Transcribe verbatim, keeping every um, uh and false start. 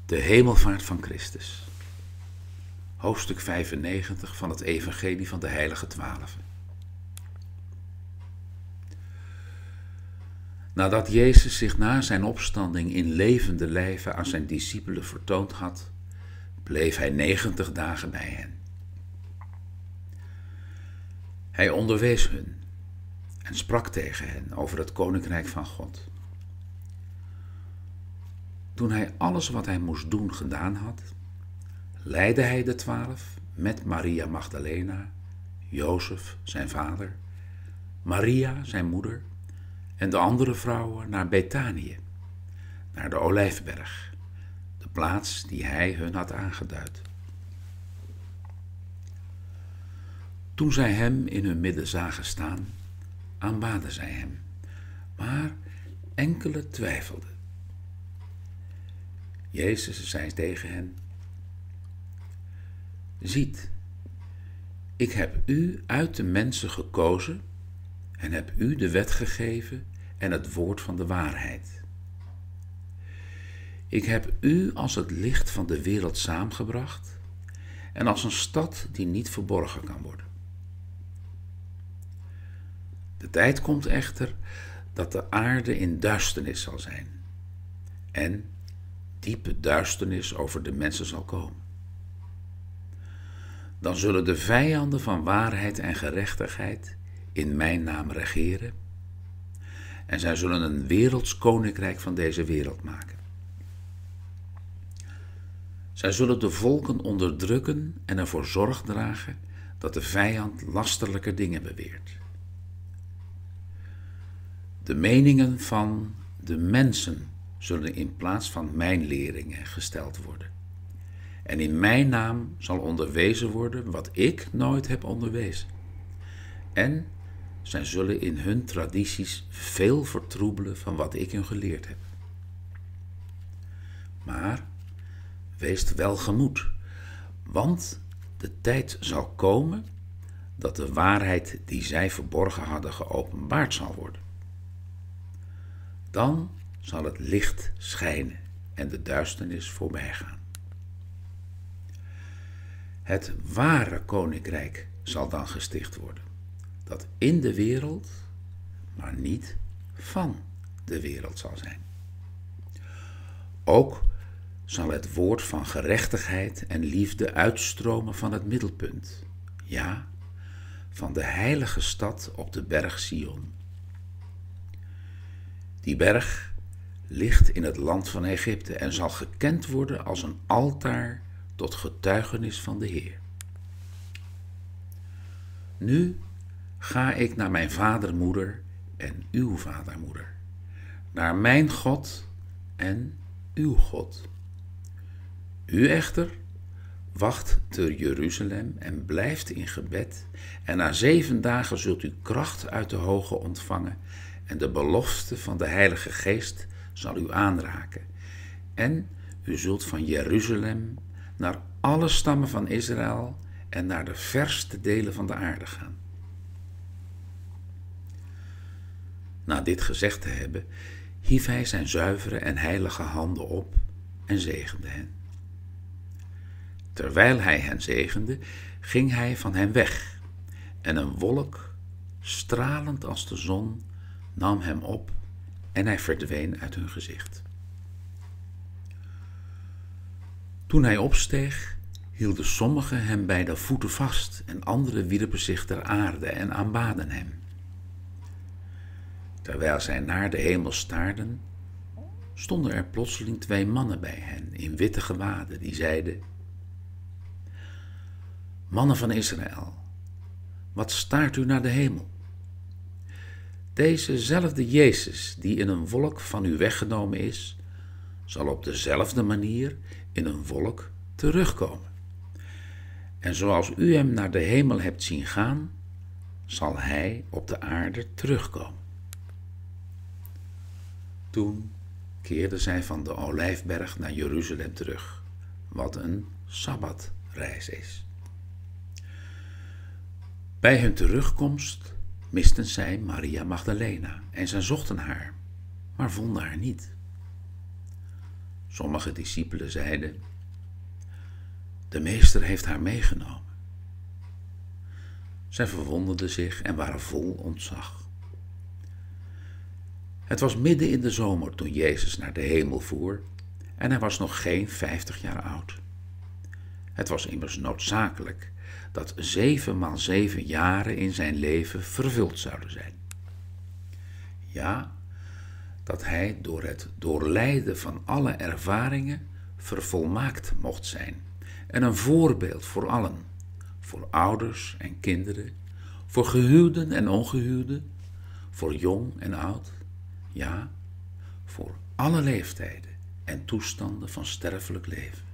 De hemelvaart van Christus. Hoofdstuk vijfennegentig van het Evangelie van de Heilige Twaalfen. Nadat Jezus zich na zijn opstanding in levende lijve aan zijn discipelen vertoond had, bleef hij negentig dagen bij hen. Hij onderwees hun en sprak tegen hen over het koninkrijk van God. Toen hij alles wat hij moest doen gedaan had, leidde hij de twaalf met Maria Magdalena, Jozef zijn vader, Maria zijn moeder en de andere vrouwen naar Bethanië, naar de Olijfberg, de plaats die hij hun had aangeduid. Toen zij hem in hun midden zagen staan, aanbaden zij hem, maar enkele twijfelden. Jezus zei tegen hen: Ziet, ik heb u uit de mensen gekozen en heb u de wet gegeven en het woord van de waarheid. Ik heb u als het licht van de wereld samengebracht en als een stad die niet verborgen kan worden. De tijd komt echter dat de aarde in duisternis zal zijn en diepe duisternis over de mensen zal komen. Dan zullen de vijanden van waarheid en gerechtigheid in mijn naam regeren en zij zullen een werelds koninkrijk van deze wereld maken. Zij zullen de volken onderdrukken en ervoor zorg dragen dat de vijand lasterlijke dingen beweert. De meningen van de mensen zullen in plaats van mijn leringen gesteld worden. En in mijn naam zal onderwezen worden wat ik nooit heb onderwezen. En zij zullen in hun tradities veel vertroebelen van wat ik hun geleerd heb. Maar wees welgemoed, want de tijd zal komen dat de waarheid die zij verborgen hadden geopenbaard zal worden. Dan zal het licht schijnen en de duisternis voorbij gaan. Het ware koninkrijk zal dan gesticht worden, dat in de wereld, maar niet van de wereld zal zijn. Ook zal het woord van gerechtigheid en liefde uitstromen van het middelpunt, ja, van de heilige stad op de berg Sion. Die berg ligt in het land van Egypte en zal gekend worden als een altaar tot getuigenis van de Heer. Nu ga ik naar mijn vadermoeder en uw vadermoeder, naar mijn God en uw God. U echter wacht te Jeruzalem en blijft in gebed, en na zeven dagen zult u kracht uit de Hoge ontvangen en de belofte van de Heilige Geest zal u aanraken. En u zult van Jeruzalem naar alle stammen van Israël en naar de verste delen van de aarde gaan. Na dit gezegd te hebben, hief hij zijn zuivere en heilige handen op en zegende hen. Terwijl hij hen zegende, ging hij van hen weg, en een wolk, stralend als de zon, nam hem op en hij verdween uit hun gezicht. Toen hij opsteeg, hielden sommigen hem bij de voeten vast en anderen wierpen zich ter aarde en aanbaden hem. Terwijl zij naar de hemel staarden, stonden er plotseling twee mannen bij hen in witte gewaden die zeiden: Mannen van Israël, wat staart u naar de hemel? Dezezelfde Jezus die in een wolk van u weggenomen is, zal op dezelfde manier in een wolk terugkomen. En zoals u hem naar de hemel hebt zien gaan, zal hij op de aarde terugkomen. Toen keerden zij van de Olijfberg naar Jeruzalem terug, wat een sabbatreis is. Bij hun terugkomst misten zij Maria Magdalena en zij zochten haar, maar vonden haar niet. Sommige discipelen zeiden: de meester heeft haar meegenomen. Zij verwonderden zich en waren vol ontzag. Het was midden in de zomer toen Jezus naar de hemel voer en hij was nog geen vijftig jaar oud. Het was immers noodzakelijk dat zeven maal zeven jaren in zijn leven vervuld zouden zijn. Ja, dat hij door het doorlijden van alle ervaringen vervolmaakt mocht zijn en een voorbeeld voor allen, voor ouders en kinderen, voor gehuwden en ongehuwden, voor jong en oud, ja, voor alle leeftijden en toestanden van sterfelijk leven.